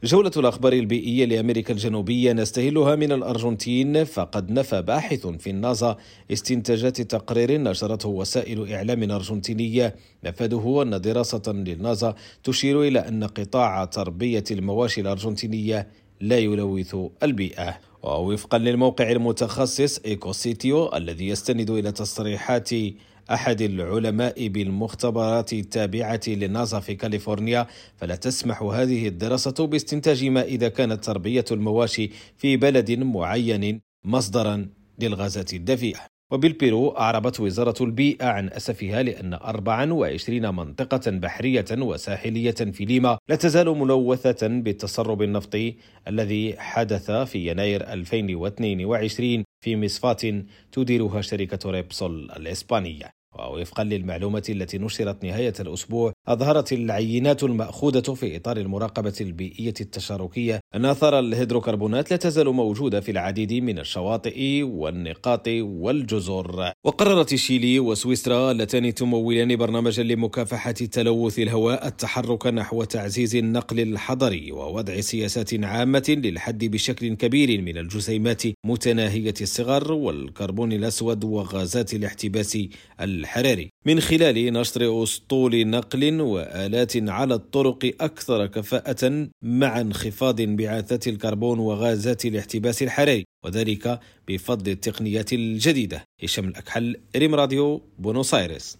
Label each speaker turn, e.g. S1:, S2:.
S1: جولة الأخبار البيئية لأمريكا الجنوبية نستهلها من الأرجنتين، فقد نفى باحث في الناسا استنتاجات تقرير نشرته وسائل إعلام أرجنتينية نفذه أن دراسة للناسا تشير إلى أن قطاع تربية المواشي الأرجنتينية لا يلوث البيئة. ووفقا للموقع المتخصص إيكوسيتيو الذي يستند إلى تصريحات أحد العلماء بالمختبرات التابعة للناسا في كاليفورنيا، فلا تسمح هذه الدراسة باستنتاج ما إذا كانت تربية المواشي في بلد معين مصدرا للغازات الدفيئة. وبالبيرو أعربت وزارة البيئة عن أسفها لأن 24 منطقة بحرية وساحلية في ليما لا تزال ملوثة بالتسرب النفطي الذي حدث في يناير 2022 في مصفاة تديرها شركة ريبسول الإسبانية. ووفقا للمعلومات التي نشرت نهاية الأسبوع، أظهرت العينات المأخوذة في إطار المراقبة البيئية التشاركية أن آثار الهيدروكربونات لا تزال موجودة في العديد من الشواطئ والنقاط والجزر. وقررت تشيلي وسويسرا اللتان تمولان برنامجا لمكافحة تلوث الهواء التحرك نحو تعزيز النقل الحضري ووضع سياسات عامة للحد بشكل كبير من الجسيمات متناهية الصغر والكربون الأسود وغازات الاحتباس الحراري من خلال نشر أسطول نقل وآلات على الطرق أكثر كفاءة مع انخفاض انبعاثات الكربون وغازات الاحتباس الحراري، وذلك بفضل التقنيات الجديدة. هشام الأكحل، ريم راديو، بونوس آيرس.